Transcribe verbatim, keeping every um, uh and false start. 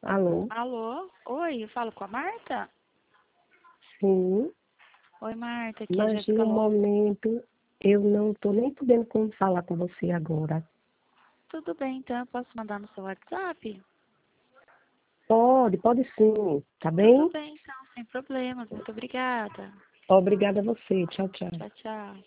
Alô? Alô? Oi, eu falo com a Marta? Sim, Oi, Marta, aqui é a mas Jéssica no Lopes. momento eu não estou nem podendo como falar com você agora. Tudo bem, então eu posso mandar no seu WhatsApp? Pode, pode sim, tá Tudo bem? bem, então, sem problemas. Muito obrigada. Obrigada a você. Tchau, tchau. Tchau, tchau.